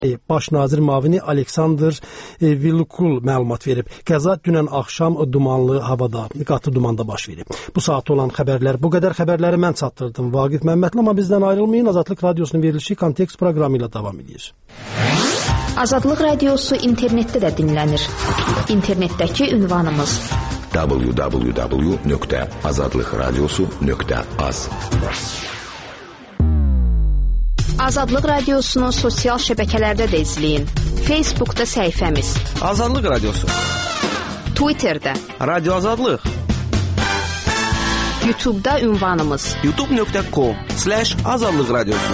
Baş nazir müavini Aleksandr Vilukul məlumat verib. Qəza dünən axşam dumanlı havada, qatı dumanda baş verib. Bu saat olan xəbərlər bu qədər. Xəbərləri mən çatdırdım. Vaqif Məmmədli, amma bizdən ayrılmayın. Azadlıq Radiosunun verilişi Kontekst proqramı ilə davam edir. Azadlıq Radiosu internetdə də dinlənir. İnternetdəki ünvanımız www.azadlıqradiosu.az. Azadlıq Radiosunu sosial şəbəkələrdə də izləyin. Facebookda səhifəmiz Azadlıq Radiosu, Twitterdə Radio Azadlıq, YouTube'da ünvanımız youtube.com/Azadlıq Radiosu.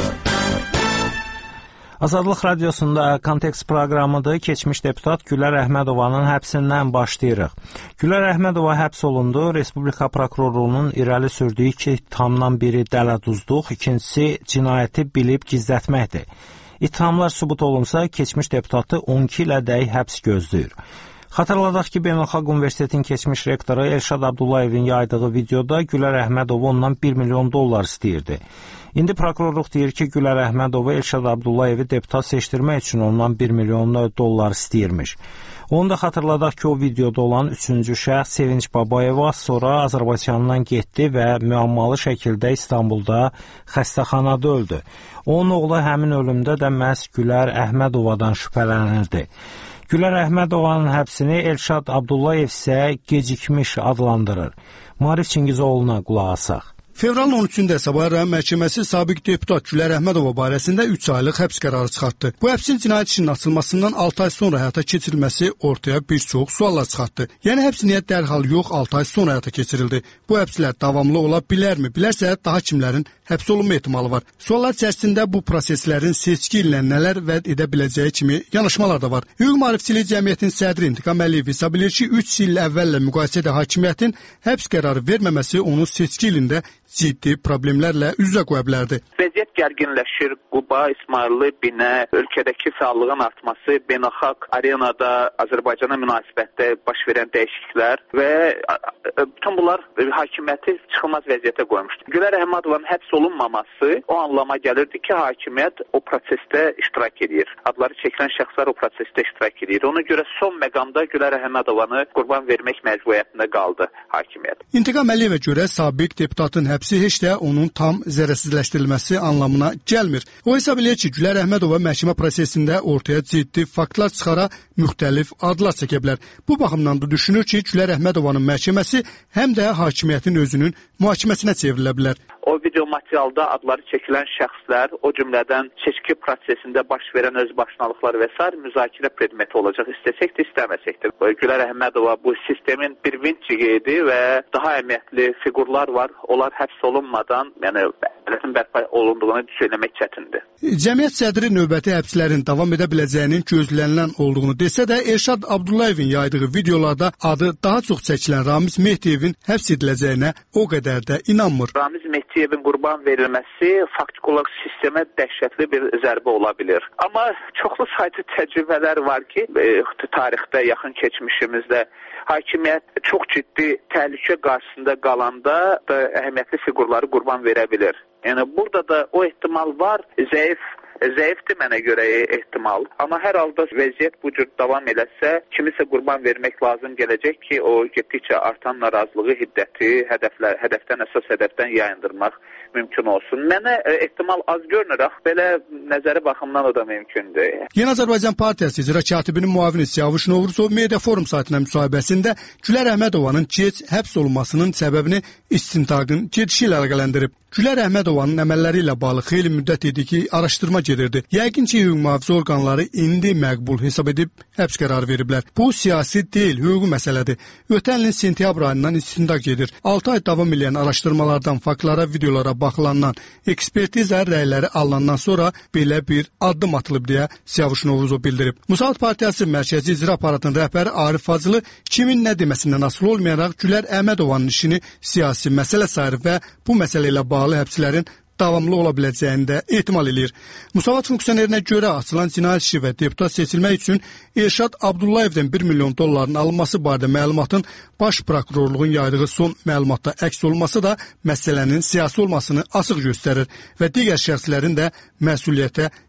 Azadlıq Radiosunda Kontekst proqramıdır. Keçmiş deputat Gülər Əhmədovanın həbsindən başlayırıq. Gülər Əhmədova həbs olundu. Respublika prokurorluğunun irəli sürdüyü iki ithamdan biri dələduzluq, ikincisi cinayəti bilib gizlətməkdir. İthamlar sübut olunsa, keçmiş deputatı 12 ilədək həbs gözləyir. Xatırladaq ki, Beynəlxalq Universitetin keçmiş rektoru Elşad Abdullayevin yaydığı videoda Gülər Əhmədova ondan $1 milyon istəyirdi. İndi prokurorluq deyir ki, Gülər Əhmədova Elşad Abdullayevi deputat seçdirmək üçün ondan $1 milyon istəyirmiş. Onu da xatırladaq ki, o videoda olan üçüncü şəxs Sevinç Babayeva sonra Azərbaycandan getdi və müəmmalı şəkildə İstanbulda xəstəxanada öldü. Onun oğlu həmin ölümdə də məhz Gülər Əhmədovadan şübhələnirdi. Gülər Əhmədovanın həbsini Elşad Abdullayev isə gecikmiş adlandırır. Maarif Çingizoğlu'na qulaq asaq. Fevralın 13-də Sabah rayon məhkəməsi sabiq deputat Gülər Əhmədova barəsində 3 aylıq həbs qərarı çıxartdı. Bu həbsin cinayət işinin açılmasından 6 ay sonra həyata keçirilməsi ortaya bir çox suallar çıxartdı. Yəni həbs niyə dərhal yox, 6 ay sonra həyata keçirildi? Bu həbslər davamlı ola bilərmi? Bilərsə daha kimlərin həbs olunma ehtimalı var? Suallar içərisində bu proseslərin seçki ilə nələr vəd edə biləcəyi kimi yanaşmalar da var. Hüquq Maarifçilik Cəmiyyətinin sədri İntiqam Əliyev hesab edir ki, 3 il əvvəllə müqayisədə hakimiyyətin həbs qərarı verməməsi onun seçki ilində ciddi problemlərlə üz-üzə qoya bilərdi. Vəziyyət gərginləşir. Quba, İsmayıllı, Binə, ölkədəki fəallığın artması, beynəlxalq arenada Azərbaycana münasibətdə baş verən dəyişikliklər və bütün bunlar hakimiyyəti çıxılmaz vəziyyətə qoymuşdu. Gülər Əhmədovanın həbs olunmaması o anlama gəlirdi ki, hakimiyyət o prosesdə iştirak edir. Adları çəkilən şəxslər o prosesdə iştirak edir. Ona görə son məqamda Gülər Əhmədovanı qurban vermək məcburiyyətində qaldı hakimiyyət. İntiqam Əliyevə görə sabiq deputatın həbsi heç də onun tam zərərsizləşdirilməsi anlamına gəlmir. O hesab edir ki, Gülər Əhmədova məhkəmə prosesində ortaya ciddi faktlar çıxara müxtəlif adlar çəkə bilər. Bu baxımdan da düşünür ki, Gülər Əhmədovanın məhkəməsi həm də hakimiyyətin özünün mühakiməsinə çevrilə bilər. O video materialda adları çəkilən şəxslər, o cümlədən seçki prosesində baş verən özbaşınalıqlar və s. müzakirə predmeti olacaq. İstəsək də, istəməsək də. Gülər Əhmədova bu sistemin bir vinçiqiydi və daha əhəmiyyətli fiqurlar var. Onlar həbs olunmadan, yəni ədalətin bərpa olunduğunu söyləmək çətindir. Cəmiyyət sədri növbəti həbslərin davam edə biləcəyinin gözlənilən olduğunu desə də, Elşad Abdullayevin yaydığı videolarda adı daha çox çəkilən Ramiz Mehdiyevin həbs ediləcəyinə o qədər də inanmır. Ramiz Mehdiyevin qurban verilməsi faktiki olaraq sistemə dəhşətli bir zərbə ola bilir. Amma çoxlu sayda təcrübələr var ki, tarixdə, yaxın keçmişimizdə hakimiyyət çox ciddi təhlükə qarşısında qalanda da əhəmiyyətli fiqurları qurban verə bilir. Yəni burada da o ehtimal var, zəifdir mənə görə ehtimal. Amma hər halda vəziyyət bu cür davam eləsə, kimisə qurban vermək lazım gələcək ki, o getdikcə artan narazılığı, hiddəti, hədəfdən yayındırmaq mümkün olsun. Mənə ehtimal az görünür, belə nəzəri baxımdan o da mümkündür. Yeni Azərbaycan Partiyası icra katibinin müavini Siyavuş Novruzov Media Forum saytına müsahibəsində Gülər Əhmədovanın gec həbs olunmasının səbəbini istintaqın gedişi ilə əlaqələndirib. Gülər Əhmədovanın əməlləri ilə bağlı xeyli müddət idi ki, araşdırma gedirdi. Yəqin ki, hüquq mühafizə orqanları indi məqbul hesab edib həbs qərarı veriblər. Bu siyasi deyil, hüquqi məsələdir. Ötən ilin sentyabr ayından istintaq gedir. 6 ay davam edən araşdırmalardan, faktlara, videolara baxılandan, ekspertiza rəyləri alınandan sonra belə bir addım atılıb deyə Siyavuş Novruzov bildirib. Müsavat Partiyası Mərkəzi İcra Aparatının rəhbəri Arif Fazılı kimin nə deməsindən asılı olmayaraq Gülər Əhmədovanın işini siyasi məsələ sayır və bu məsələ ilə bağlı həbslərin davamlı ola biləcəyini də ehtimal edir. Müsavat funksionerinə görə açılan cinayət işi və deputat seçilmək üçün Elşad Abdullayevdən $1 milyon alınması barədə məlumatın baş prokurorluğun yaydığı son məlumatda əks olması da məsələnin siyasi olmasını açıq göstərir və digər şəxslərin də məsuliyyətə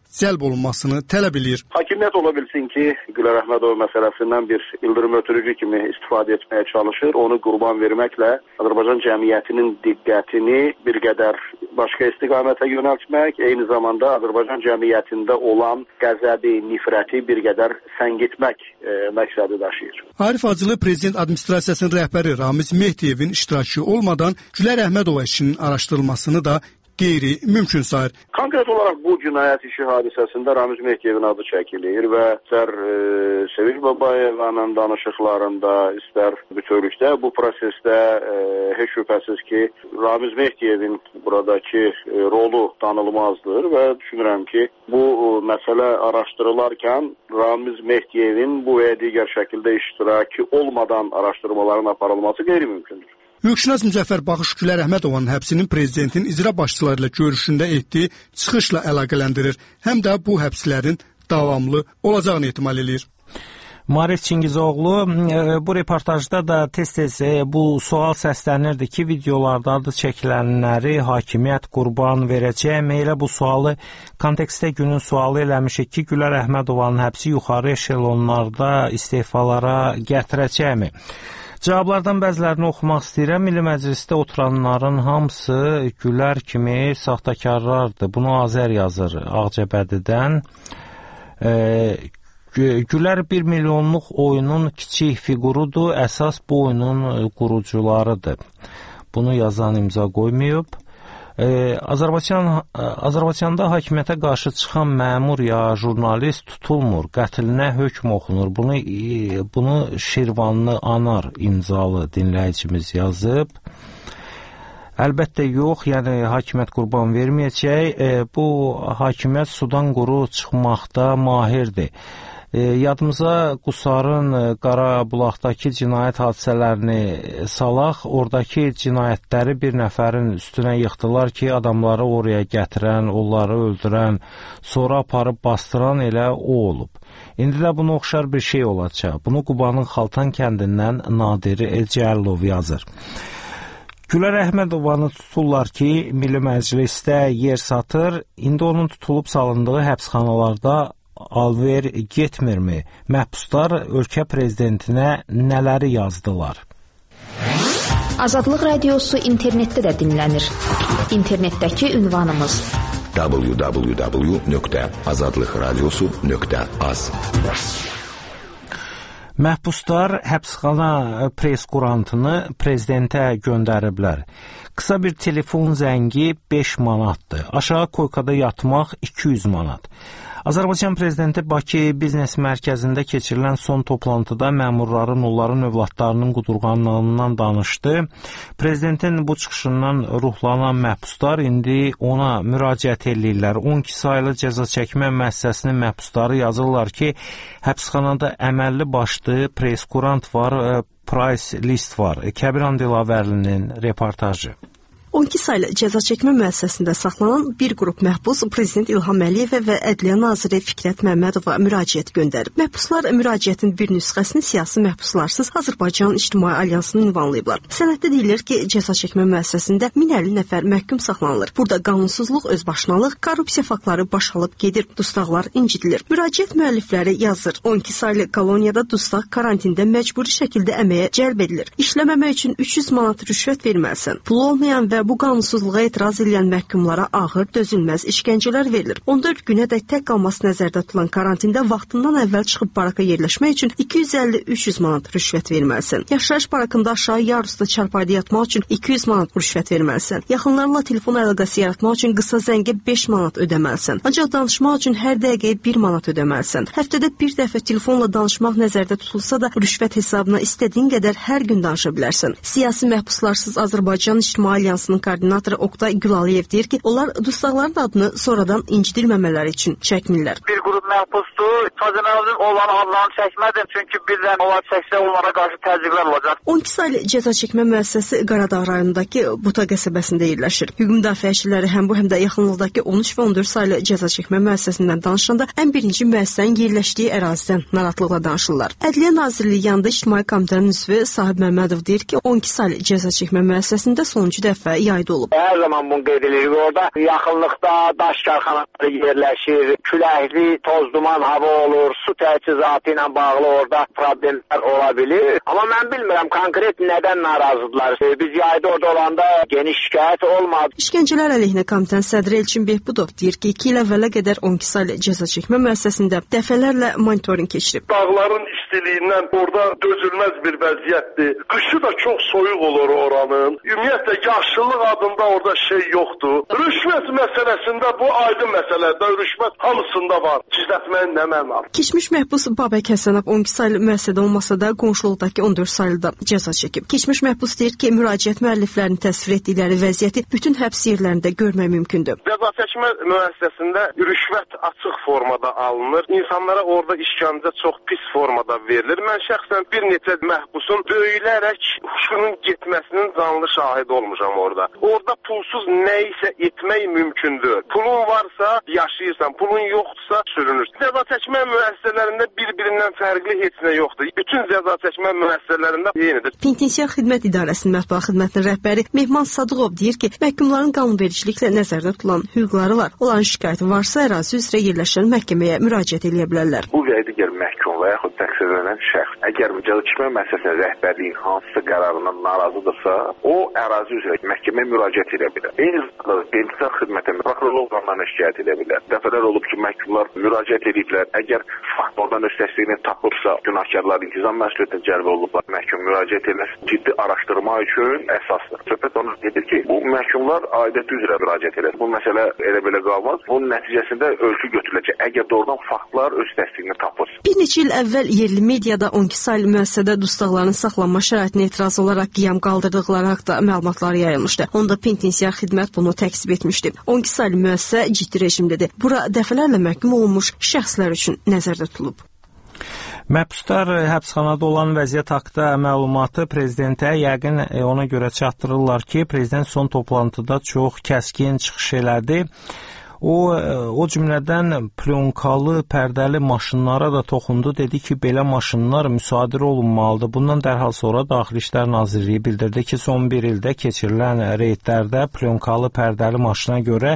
cəlb olunmasını tələb edir. Hakimiyyət ola bilsin ki, Gülər Əhmədova məsələsindən bir ildırım ötürücü kimi istifadə etməyə çalışır. Onu qurban verməklə Azərbaycan cəmiyyətinin diqqətini bir qədər başqa istiqamətə yönəltmək, eyni zamanda Azərbaycan cəmiyyətində olan qəzəbi, nifrəti bir qədər səngitmək məqsədi daşıyır. Arif Hacılı prezident administrasiyasının rəhbəri Ramiz Mehdiyevin iştirakı olmadan Gülər Əhmədova işinin araşdırılmasını da qeyri-mümkün sayır. Konkret olaraq bu cinayət işi hadisəsində Ramiz Mehdiyevin adı çəkilir və istər Sevinç Babayevanın danışıqlarında, istər bütövlükdə bu prosesdə heç şübhəsiz ki, Ramiz Mehdiyevin buradakı rolu danılmazdır və düşünürəm ki, bu məsələ araşdırılarkən Ramiz Mehdiyevin bu və digər şəkildə iştirakı olmadan araşdırmaların aparılması qeyri-mümkündür. Hüquqşünas Müzəffər Baxış Gülər Əhmədovanın həbsinin prezidentin icra başçıları ilə görüşündə etdiyi çıxışla əlaqələndirir. Həm də bu həbslərin davamlı olacağını ehtimal edir. Marif Çingizoğlu bu reportajda da tez-tez bu sual səslənirdi ki, videolarda adı çəkilənləri hakimiyyət qurban verəcəkmi? Elə bu sualı kontekstdə günün sualı eləmişik ki, Gülər Əhmədovanın həbsi yuxarı eşelonlarda istefalara gətirəcəkmi? Cavablardan bəzilərini oxumaq istəyirəm. Milli Məclisdə oturanların hamısı Gülər kimi saxtakarlardır. Bunu Azər yazır Ağcabədidən. Gülər 1 milyonluq oyunun kiçik figurudur. Əsas bu oyunun qurucularıdır. Bunu yazan imza qoymayıb. Azərbaycanda hakimiyyətə qarşı çıxan məmur ya jurnalist tutulmur, qətilinə hökm oxunur. Bunu Şirvanlı Anar imzalı dinləyicimiz yazıb. Əlbəttə yox, yəni hakimiyyət qurban verməyəcək. Bu hakimiyyət sudan quru çıxmaqda mahirdir. Yadımıza Qusarın Qarabulaqdakı cinayət hadisələrini salaq, oradakı cinayətləri bir nəfərin üstünə yıxdılar ki, adamları oraya gətirən, onları öldürən, sonra aparıb bastıran elə o olub. İndi də buna oxşar bir şey olacaq. Bunu Qubanın Xaltan kəndindən Nadir Cəlilov yazır. Gülər Əhmədovanı tuturlar ki, Milli Məclisdə yer satır, indi onun tutulub salındığı həbsxanalarda alver getmirmi? Məhbuslar ölkə prezidentinə nələri yazdılar? Azadlıq Radiosu internetdə də dinlənir. İnternetdəki ünvanımız www.azadlıqradiosu.az. Məhbuslar həbsxana preskurantını prezidentə göndəriblər. Qısa bir telefon zəngi 5 manatdır. Aşağı koykada yatmaq 200 manat. Azərbaycan prezidenti Bakı Biznes Mərkəzində keçirilən son toplantıda məmurların onların övladlarının qudurğanlığından danışdı. Prezidentin bu çıxışından ruhlanan məhbuslar indi ona müraciət edirlər. 12 saylı cəza çəkmə müəssisəsinin məhbusları yazırlar ki, həbsxanada əməlli başlı preskurant var, price list var. Kəbiran Dilavərlinin reportajı. 12 saylı cəza çəkmə müəssisəsində saxlanan bir qrup məhbus Prezident İlham Əliyevə və Ədliyyə Naziri Fikrət Məmmədova müraciət göndərib. Məhbuslar müraciətin bir nüsxəsini siyasi məhbuslarsız Azərbaycan İctimai Alyansına ünvanlayıblar. Sənəddə deyilir ki, cəza çəkmə müəssisəsində 1050 nəfər məhkum saxlanılır. Burada qanunsuzluq, özbaşınalıq, korrupsiya faktları baş alıb gedir, dustaqlar incidilir. Müraciət müəllifləri yazır. 12 saylı koloniyada dustaq karantində məcburi şəkildə əməyə cəlb edilir. İşləməmək üçün 300 manat rüşvət verməlisən. Pulu olmayan və bu qanunsuzluğa etiraz edən məhkumlara ağır, dözülməz işgəncələr verilir. 14 günədək tək qalması nəzərdə tutulan karantində vaxtından əvvəl çıxıb baraka yerləşmək üçün 250-300 manat rüşvət verməlisən. Yaşayış barakında aşağı yarusda çarpayda yatmaq üçün 200 manat rüşvət verməlisən. Yaxınlarla telefon əlaqəsi yaratmaq üçün qısa zəngə 5 manat ödəməlisən. Ancaq danışmaq üçün hər dəqiqəyə 1 manat ödəməlisən. Həftədə bir dəfə telefonla danışmaq nəzərdə tutulsa da rüşvət hesabına istədiyin qədər hər gün danışa bilərsən. Siyasi məhbuslarsız Azərbaycan İctimai Alyansının koordinatoru Oqtay Gülaliyev deyir ki, onlar dustaqların adını sonradan incidilməmələri üçün çəkmirlər. Bir qrup məhbusdur, təcəməvzin olan adlarını çəkmədim, çünki birdən onlar çəksə onlara qarşı təzyiqlər olacaq. 12 saylı cəza çəkmə müəssisəsi Qaradağ rayonundakı Buta qəsəbəsində yerləşir. Hüquq müdafiəçiləri həm bu, həm də yaxınlıqdakı 13 və 14 saylı cəza çəkmə müəssisəsindən danışanda ən birinci müəssisənin yerləşdiyi ərazidən narahatlıqla danışırlar. Ədliyyə Nazirliyi yanında İctimai Komitənin üzvü Sahib Məmmədov deyir ki, 12 saylı cəza çəkmə müəssisəsində sonuncu dəfə yayda olub. Hər zaman bunu qeyd edirik. Orada yaxınlıqda daş karxanaları yerləşir, küləkli, toz duman hava olur, su təchizatı ilə bağlı orada problemlər ola bilir. Amma mən bilmirəm konkret nədən narazıdırlar. Biz yayda orada olanda geniş şikayət olmadı. İşgəncələr əleyhinə komitənin sədri Elçin Behbudov deyir ki, 2 il əvvələ qədər 12 saylı cəza çəkmə müəssisəsində dəfələrlə monitorinq keçirib. Dağların istiliyindən orada dözülməz bir vəziyyətdir. Qışı da çox soyuq olur oranın. Ümumiyyətlə yaşıllıq adında orada şey yoxdur. Rüşvət məsələsində bu aydın məsələdir. Rüşvət hamısında var. Gizlətməyin nə mənası? Keçmiş məhbus Babək Həsənov 12 saylı müəssisədə olmasa da qonşuluqdakı 14 saylıda cəza çəkib. Keçmiş məhbus deyir ki, müraciət müəlliflərinin təsvir etdikləri vəziyyəti bütün həbs yerlərində görmək mümkündür. Cəza çəkmə müəssisəsində rüşvət açıq formada alınır. İnsanlara orada işgəncə çox pis formada verilir. Mən şəxsən bir neçə məhbusun döyülərək huşunun getməsinin canlı şahidi olmuşam orada. Orada pulsuz nə isə etmək mümkündür. Pulun varsa yaşayırsan, pulun yoxdursa sürünürsən. Cəza çəkmə müəssisələrində bir-birindən fərqli heç nə yoxdur. Bütün cəza çəkmə müəssisələrində eynidir. Penitensiar Xidmət İdarəsinin mətbuat xidmətinin rəhbəri Mehman Sadıqov deyir ki, məhkumların qanunvericiliklə nəzərdə tutulan hüquqları var. Olan şikayəti varsa ərazi üzrə yerləşən məhkəməyə müraciət edə bilərlər. Bu və digər məhkum və yaxud təqsirlənən şəxs əgər cəza çəkmə müəssisəsinin rəhbərliyin hansısa qərarından narazıdırsa, o ərazi üzrə məhkəməyə müraciət edə bilər. Eyni zamanda penitensiar xidmətə prokurorluq orqanlarına şikayət edə bilər. Dəfələr olub ki, məhkumlar müraciət ediblər. Əgər fakt oradan öz təsdiqini tapıbsa, günahkarlar intizam məsuliyyətinə cəlb olublar. Məhkum müraciət etməsi ciddi araşdırma üçün əsasdır. Söhbət onu edir ki, bu məhkumlar aidiyyəti üzrə müraciət edir. Bu məsələ elə belə qalmaz. Bunun nəticəsində ölçü götürüləcək. Əgər doğrudan faktlar öz təsdiqini tapır. Bir neçə il əvvəl yerli mediada 12 saylı müəssisədə dustaqların saxlanma şəraitinə etiraz olaraq qiyam qaldırdıqları haqda məlumatlar yayılmışdı. Onda penitensiar xidmət bunu təksib etmişdi. 12 saylı müəssisə ciddi rejimdədir. Bura dəfələrlə məhkum olunmuş şəxslər üçün nəzərdə tutulub. Məhbuslar həbsxanada olan vəziyyət haqqında məlumatı prezidentə yəqin ona görə çatdırırlar ki, prezident son toplantıda çox kəskin çıxış elədi. O cümlədən plyonkalı, pərdəli maşınlara da toxundu. Dedi ki, belə maşınlar müsadirə olunmalıdır. Bundan dərhal sonra Daxili İşlər Nazirliyi bildirdi ki, son bir ildə keçirilən reydlərdə plyonkalı, pərdəli maşına görə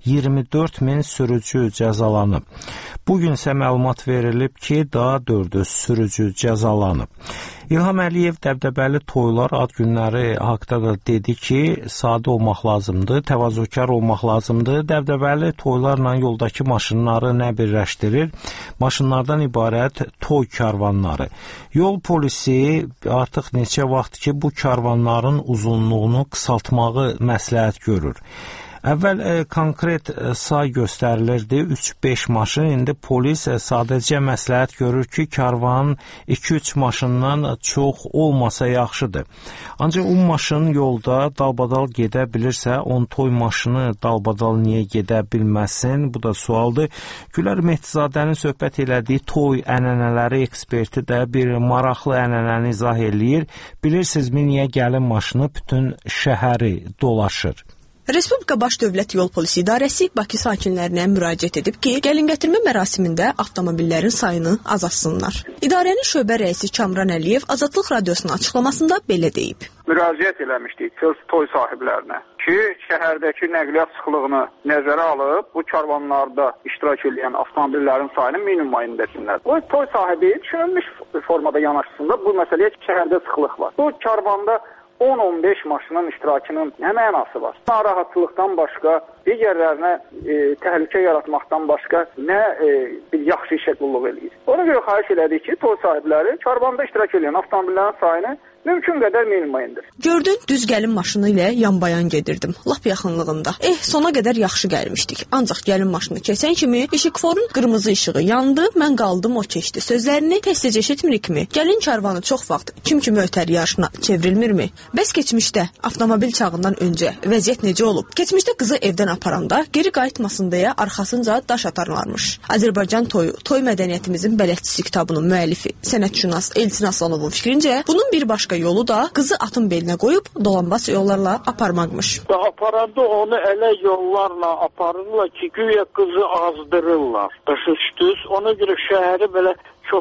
24 min sürücü cəzalanıb. Bugün isə məlumat verilib ki, daha 400 sürücü cəzalanıb. İlham Əliyev dəbdəbəli toylar, ad günləri haqda da dedi ki, sadə olmaq lazımdır, təvazökar olmaq lazımdır. Dəbdəbəli toylarla yoldakı maşınları nə birləşdirir? Maşınlardan ibarət toy karvanları. Yol polisi artıq neçə vaxt ki, bu karvanların uzunluğunu qısaltmağı məsləhət görür. Əvvəl konkret say göstərilirdi, 3-5 maşın, indi polis sadəcə məsləhət görür ki, karvanın 2-3 maşından çox olmasa yaxşıdır. Ancaq o maşın yolda dalbadal gedə bilirsə, on toy maşını dalbadal niyə gedə bilməsin? Bu da sualdır. Gülər Mehtizadənin söhbət elədiyi toy ənənələri eksperti də bir maraqlı ənənəni izah eləyir. Bilirsinizmi, niyə gəlin maşını bütün şəhəri dolaşır? Respublika Baş Dövlət Yol Polisi İdarəsi Bakı sakinlərinə müraciət edib ki, gəlingətirmə mərasimində avtomobillərin sayını azaltsınlar. İdarənin şöbə rəisi Kamran Əliyev Azadlıq Radiosunun açıqlamasında belə deyib. Müraciət eləmişdik toy sahiblərinə ki, şəhərdəki nəqliyyat sıxlığını nəzərə alıb, bu karvanlarda iştirak edən avtomobillərin sayını minimuma indirsinlər. Bu toy sahibi düşünülmüş formada yanaşsında bu məsələyə şəhərdə sıxlıq var. Bu karvanda 10-15 maşının iştirakının nə mənası var? Narahatçılıqdan başqa, digərlərinə təhlükə yaratmaqdan başqa nə bir yaxşı işə qulluq eləyir. Ona görə xahiş elədik ki, toy sahibləri karvanda iştirak edən avtomobillərin sayını mümkün qədər minimuma indir. Gördün, düz gəlin maşını ilə yanbayan gedirdim, lap yaxınlığında. Sona qədər yaxşı gəlmişdik. Ancaq gəlin maşını keçən kimi işıqforun qırmızı işığı yandı, mən qaldım, o keçdi. Sözlərini tez-tez eşitmirikmi? Gəlin karvanı çox vaxt kim ötər yarışına çevrilmirmi? Bəs keçmişdə avtomobil çağından öncə vəziyyət necə olub? Keçmişdə qızı evdən aparanda geri qayıtmasın deyə arxasınca daş atarlarmış. Azərbaycan toyu, toy mədəniyyətimizin bələdçisi kitabının müəllifi, sənətşünas Elçin Aslanovun fikrincə, bunun bir başqa yolu da qızı atın belinə qoyub dolanbac yollarla aparmaqmış. Aparanda onu elə yollarla aparırlar ki, güya qızı azdırırlar. Başa düşdünüz? Ona görə şəhəri belə çox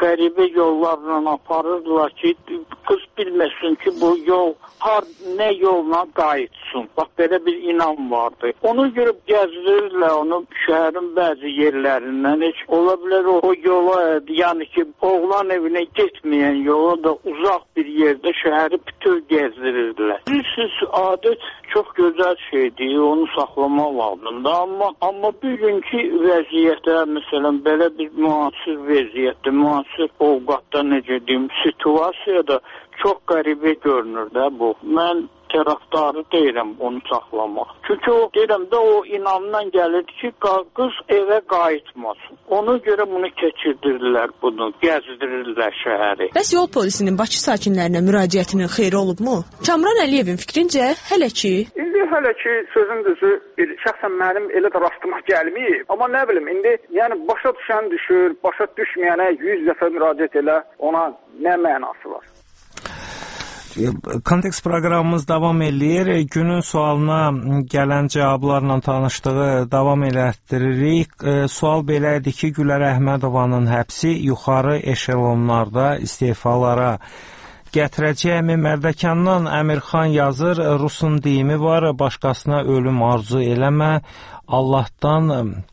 qəribə yollarla aparırdılar ki, qız bilməsin ki, bu yol nə yolla qayıtsın. Bax, belə bir inam vardı. Onu görüb gəzdirirlər, onu şəhərin bəzi yerlərindən. Heç ola bilər o yola, yəni ki, oğlan evinə getməyən yola da uzaq bir yerdə şəhəri bütöv gəzdirirdilər. Bilirsiniz, adət çox gözəl şeydir, onu saxlamaq lazımdır. Amma bugünkü vəziyyətə, məsələn, belə bir müasir vəziyyətdə, müasir ovqatda, necə deyim, situasiyada çox qəribə görünür də bu. Mən tərəfdarı deyirəm onu saxlamaq. Çünki o, deyirəm də, o inamdan gəlir ki, qız evə qayıtmasın. Ona görə bunu keçirdirlər, bunu gəzdirirlər şəhəri. Bəs yol polisinin Bakı sakinlərinə müraciətinin xeyri olubmu? Kamran Əliyevin fikrincə, hələ ki... İndi hələ ki, sözün düzü, şəxsən mənim elə də rastıma gəlməyib. Amma nə bilim, indi yəni başa düşən düşür, başa düşməyənə 100 dəfə müraciət elə, ona nə mənası var? Kontekst proqramımız davam eləyir. Günün sualına gələn cavablarla tanışdığı davam elətdiririk. Sual belə idi ki, Gülər Əhmədovanın həbsi yuxarı eşelonlarda istefalara gətirəcəkmi? Mərdəkandan Əmirxan yazır, Rusun deyimi var, başqasına ölüm arzu eləmə, Allahdan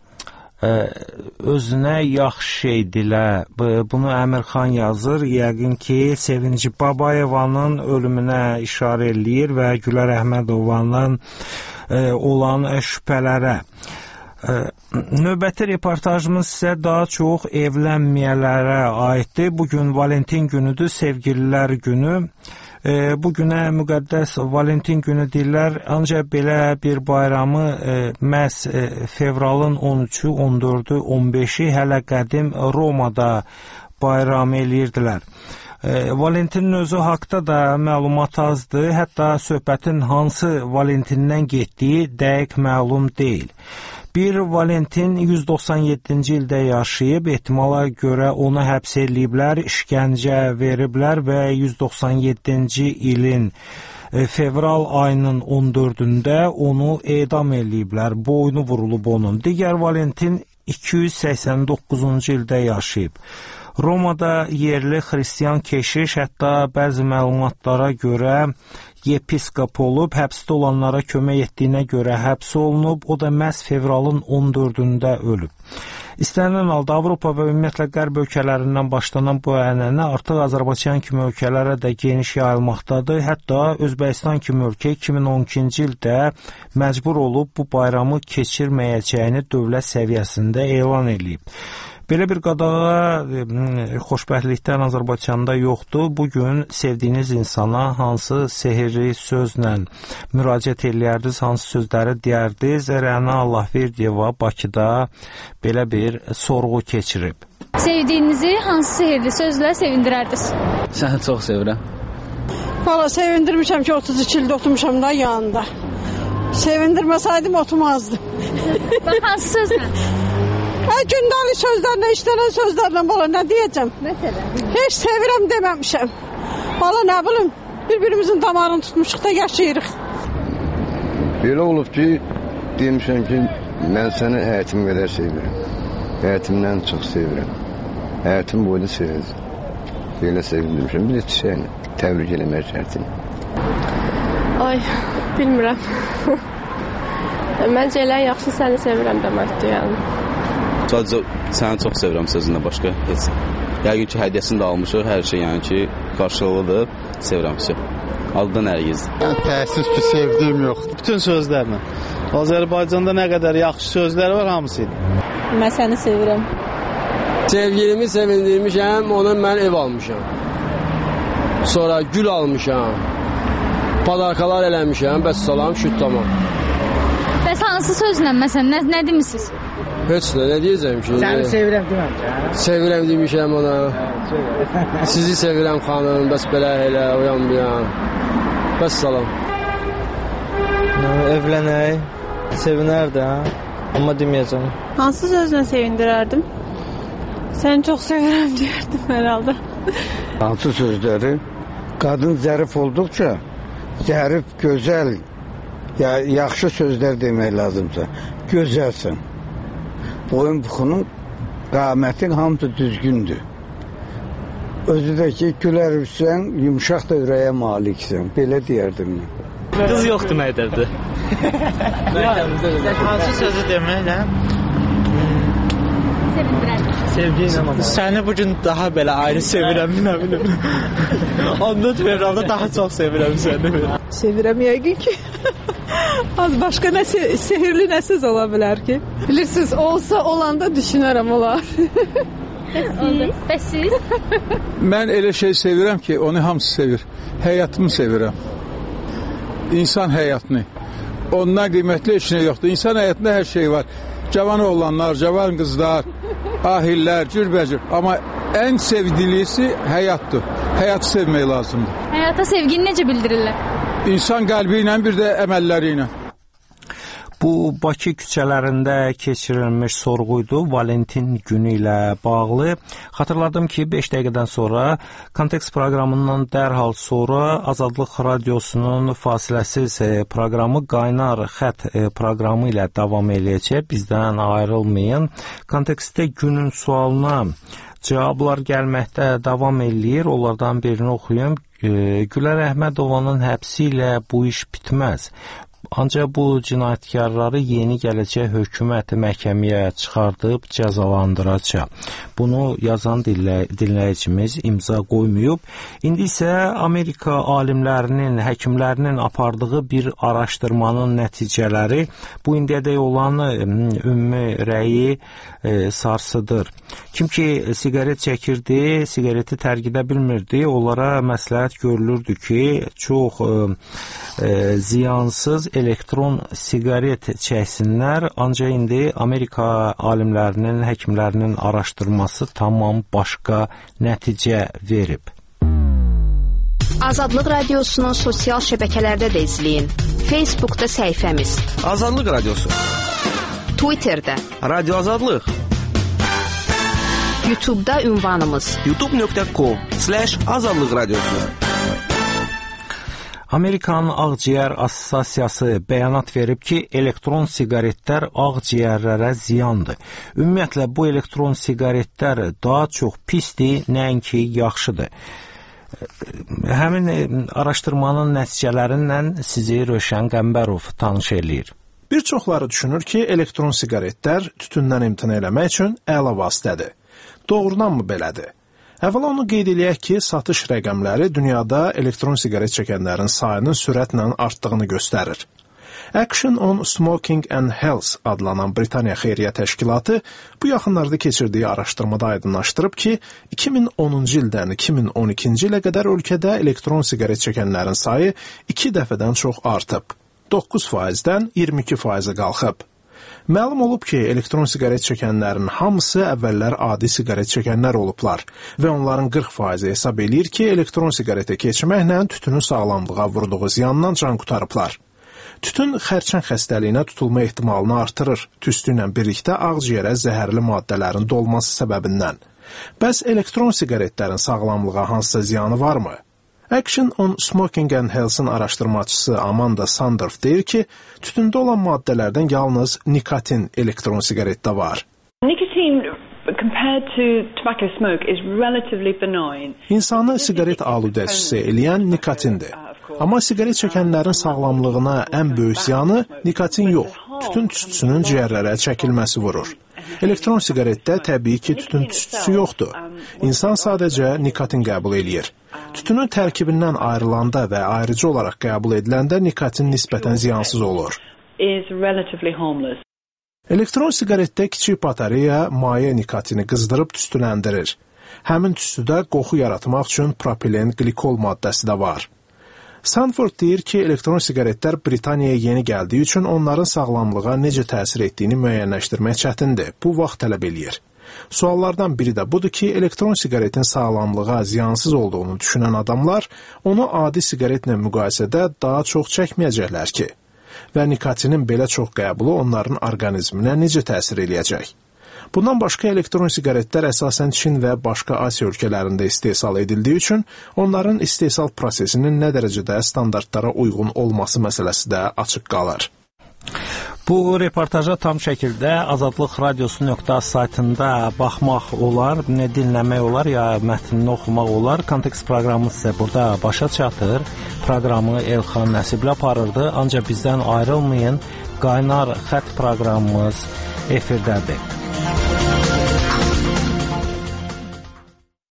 özünə yaxşı şey dilə. Bunu Əmirxan yazır. Yəqin ki, Sevinci Babayevanın ölümünə işarə eləyir və Gülər Əhmədovandan olan şübhələrə. Növbəti reportajımız isə daha çox evlənməyələrə aiddir. Bugün Valentin günüdür, sevgililər günü. Bu günə müqəddəs Valentin günü deyirlər, ancaq belə bir bayramı məhz fevralın 13-ü, 14-ü, 15-i hələ qədim Romada bayram eləyirdilər. Valentinin özü haqda da məlumat azdır, hətta söhbətin hansı Valentindən getdiyi dəqiq məlum deyil. Bir Valentin 197-ci ildə yaşayıb, ehtimala görə onu həbs eləyiblər, işgəncə veriblər və 197-ci ilin fevral ayının 14-də onu edam eləyiblər, boynu vurulub onun. Digər Valentin 289-cu ildə yaşayıb. Romada yerli xristiyan keşiş, hətta bəzi məlumatlara görə yepiskop olub, həbsdə olanlara kömək etdiyinə görə həbs olunub, o da məhz fevralın 14-də ölüb. İstənilən halda Avropa və ümumiyyətlə Qərb ölkələrindən başlanan bu ənənə artıq Azərbaycan kimi ölkələrə də geniş yayılmaqdadır. Hətta Özbəkistan kimi ölkə 2012-ci ildə məcbur olub bu bayramı keçirməyəcəyini dövlət səviyyəsində elan edib. Belə bir qadağa xoşbəxtlikdən Azərbaycanda yoxdur. Bugün sevdiyiniz insana hansı sehirli sözlə müraciət eləyərdiniz, hansı sözləri deyərdiniz? Rəna Allahverdiyeva Bakıda belə bir sorğu keçirib. Sevdiyinizi hansı sehirli sözlə sevindirərdiniz? Səni çox sevirəm. Valla sevindirmişəm ki, 32 ildə oturmuşam da yanında. Sevindirməsəydim oturmazdım. Bax, hansı sözlə? Gündəlik sözlərlə, işlənən sözlərlə bala nə deyəcəm? Məsələn? Heç sevirəm deməmişəm. Bala nə bilim, bir-birimizin damarını tutmuşuq da yaşayırıq. Belə olub ki, demişəm ki, mən səni həyətim qədər sevirəm. Həyətimdən çox sevirəm. Həyətim boyda sevirəm. Belə sevindirmişəm. Bir də çiçəklə təbrik eləmək şərtim. Ay, bilmirəm. Məncə elə yaxşı səni sevirəm deməkdir, yəni. Sadəcə səni çox sevirəm sözündən başqa heç. Yəqin ki, hədiyyəsini də almışıq, hər şey yəni ki, qarşılıqlıdır, sevirəm ki. Adı Nərgizdir. Yəni, təəssüf ki, sevdiyim yoxdur. Bütün sözlərlə. Azərbaycanda nə qədər yaxşı sözlər var, hamısı idi. Mən səni sevirəm. Sevgilimi sevindirmişəm, ona mən ev almışam. Sonra gül almışam. Padarkalar eləmişəm, bəs salam, şüt tamam. Bəs hansı sözlə, məsələn, nə demişsiniz? Heç nə deyəcəm ki? Səni sevirəm deməmişəm. Sevirəm demişəm ona. Sizi sevirəm xanım, bəs belə elə, uyanmayan. Bəs salam. Evlənək, sevinərdim, amma deməyəcəm. Hansı sözlə sevindirərdim? Səni çox sevirəm deyərdim herhalde. Hansı sözləri? Qadın zərif olduqca, zərif, gözəl, yaxşı sözlər demək lazımsa, gözəlsən. Boyun buxunun, qamətin hamısı düzgündür. Özü də ki, gülərsən, yumşaq da ürəyə maliksən. Belə deyərdim mən. Qız yoxdur mədərdə. Hansı sözü deməklə? Sevgi ilə. Səni bugün daha belə ayrı sevirəm, nə bilim. Ondan verirəm, daha çox sevirəm səni. Sevirəm yəqin ki. Az başqa nə sehirli nə söz ola bilər ki? Bilirsiniz, olsa olanda düşünərəm olar. Bəs siz? Mən elə şey sevirəm ki, onu hamısı sevir. Həyatımı sevirəm. İnsan həyatını. Ondan qiymətli heç nə yoxdur. İnsan həyatında hər şey var. Cavan oğlanlar, cavan qızlar, ahillər, cürbəcür. Amma ən sevdilisi həyatdır. Həyatı sevmək lazımdır. Həyata sevgini necə bildirirlər? İnsan qəlbi ilə, bir də əməlləri ilə. Bu Bakı küçələrində keçirilmiş sorğuydu Valentin günü ilə bağlı. Xatırladım ki, 5 dəqiqədən sonra Kontekst proqramından dərhal sonra Azadlıq Radiosunun fasiləsiz proqramı Qaynar Xət proqramı ilə davam eləyəcək. Bizdən ayrılmayın. Kontekstdə günün sualına cavablar gəlməkdə davam eləyir. Onlardan birini oxuyum. Gülər Əhmədovanın həbsi ilə bu iş bitməz. Ancaq bu cinayətkarları yeni gələcək hökumət məhkəməyə çıxardıb cəzalandıracaq. Bunu yazan dinləyicimiz imza qoymayıb. İndi isə Amerika alimlərinin, həkimlərinin apardığı bir araşdırmanın nəticələri bu indiyədək olan ümumi rəyi sarsıdır. Kim ki siqaret çəkirdi, siqareti tərk edə bilmirdi, onlara məsləhət görülürdü ki, çox ziyansız elektron siqaret çəksinlər, ancaq indi Amerika alimlərinin, həkimlərinin araşdırması tamam başqa nəticə verib. Azadlıq Radiosunun sosial şəbəkələrdə də izləyin. Facebookda səhifəmiz Azadlıq Radiosu, Twitterdə Radio Azadlıq, YouTube'da ünvanımız youtube.com/Azadlıq Radiosu. Amerikanın Ağciyər Assosiasiyası bəyanat verib ki, elektron siqaretlər ağciyərlərə ziyandır. Ümumiyyətlə, bu elektron siqaretlər daha çox pisdir, nəinki yaxşıdır. Həmin araşdırmanın nəticələrindən sizi Rövşən Qəmbərov tanış eləyir. Bir çoxları düşünür ki, elektron siqaretlər tütündən imtina eləmək üçün əla vasitədir. Doğrudanmı belədir? Əvvəla onu qeyd eləyək ki, satış rəqəmləri dünyada elektron siqaret çəkənlərin sayının sürətlə artdığını göstərir. Action on Smoking and Health adlanan Britaniya Xeyriyyə Təşkilatı bu yaxınlarda keçirdiyi araşdırmada aydınlaşdırıb ki, 2010-cu ildən 2012-ci ilə qədər ölkədə elektron siqaret çəkənlərin sayı 2 dəfədən çox artıb. 9%-dən 22%-ə qalxıb. Məlum olub ki, elektron siqaret çəkənlərin hamısı əvvəllər adi siqaret çəkənlər olublar və onların 40%-i hesab eləyir ki, elektron siqaretə keçməklə tütünün sağlamlığa vurduğu ziyandan can qutarıblar. Tütün xərçəng xəstəliyinə tutulma ehtimalını artırır, tüstü ilə birlikdə ağciyərə zəhərli maddələrin dolması səbəbindən. Bəs elektron siqaretlərin sağlamlığa hansısa ziyanı varmı? Action on Smoking and Health'ın araşdırmacısı Amanda Sandorf deyir ki, tütündə olan maddələrdən yalnız nikotin elektron siqaretdə var. İnsanı siqaret aludəçisi eləyən nikotindir. Amma siqaret çəkənlərin sağlamlığına ən böyük ziyanı nikotin yox, tütün tüstüsünün ciyərlərə çəkilməsi vurur. Elektron siqaretdə təbii ki, tütün tüstüsü yoxdur. İnsan sadəcə nikotin qəbul eləyir. Tütünün tərkibindən ayrılanda və ayrıcı olaraq qəbul ediləndə nikotin nisbətən ziyansız olur. Elektron siqaretdə kiçik batareya maye nikotini qızdırıb tüstüləndirir. Həmin tüstüdə qoxu yaratmaq üçün propilen qlikol maddəsi də var. Sanford deyir ki, elektron siqaretlər Britaniyaya yeni gəldiyi üçün onların sağlamlığa necə təsir etdiyini müəyyənləşdirmək çətindir. Bu vaxt tələb eləyir. Suallardan biri də budur ki, elektron siqaretin sağlamlığa ziyansız olduğunu düşünən adamlar onu adi siqaretlə müqayisədə daha çox çəkməyəcəklər ki. Və nikotinin belə çox qəbulu onların orqanizminə necə təsir eləyəcək? Bundan başqa elektron siqaretlər əsasən Çin və başqa Asiya ölkələrində istehsal edildiyi üçün onların istehsal prosesinin nə dərəcədə standartlara uyğun olması məsələsi də açıq qalır. Bu reportaja tam şəkildə Azadlıq Radiosu.az saytında baxmaq olar, dinləmək olar, ya mətnini oxumaq olar. Kontekst proqramı sizə burada başa çatır. Proqramı Elxan Nəsiblə aparırdı. Ancaq bizdən ayrılmayın. Qaynar xətt proqramımız efirdədir.